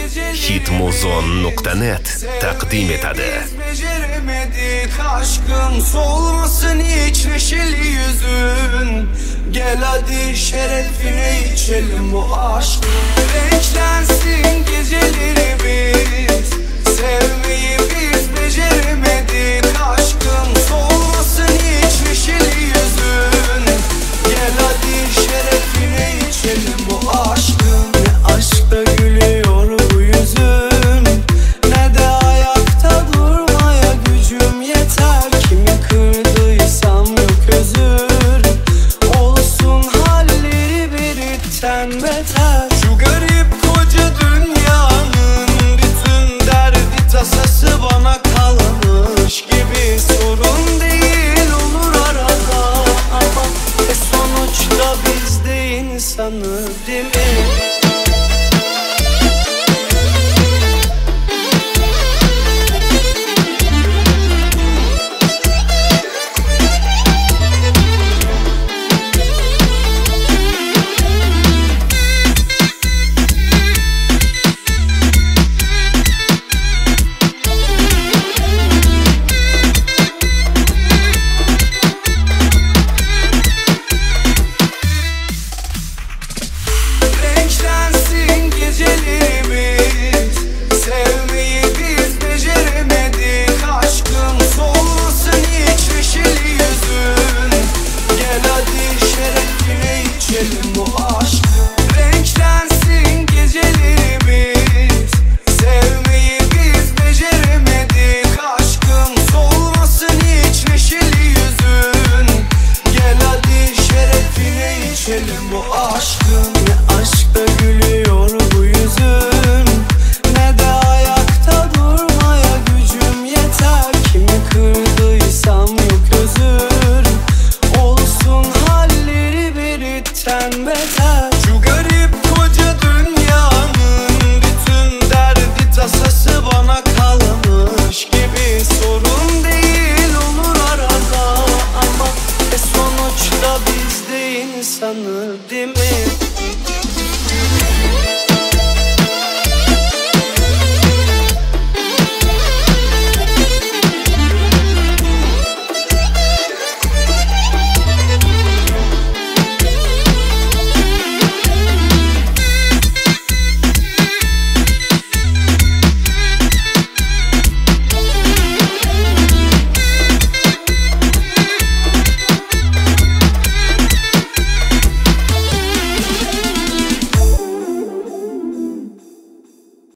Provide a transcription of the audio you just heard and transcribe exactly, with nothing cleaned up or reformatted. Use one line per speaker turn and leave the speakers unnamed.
hitmuzon nokta net taqdim etadi.
Beceremedik aşkım, solmasın hiç neşeli yüzün. Gel hadi şerefine içelim bu aşkı. Renklensin geceleri biz, sevmeyi biz beceremedik aşkım, solmasın hiç neşeli yüzün. Gel hadi şerefine içelim bu aşkı. Ne aşkta gülüyor bu yüzün, ne de ayakta durmaya gücüm yeter. Kimi kırdıysam yok özür, olsun halleri biritten beter. Şu garip koca dünyanın bütün derdi tasası bana kalmış gibi. Sorun değil olur arada ama e sonuçta biz de insanız değil mi? Renklensin geceleri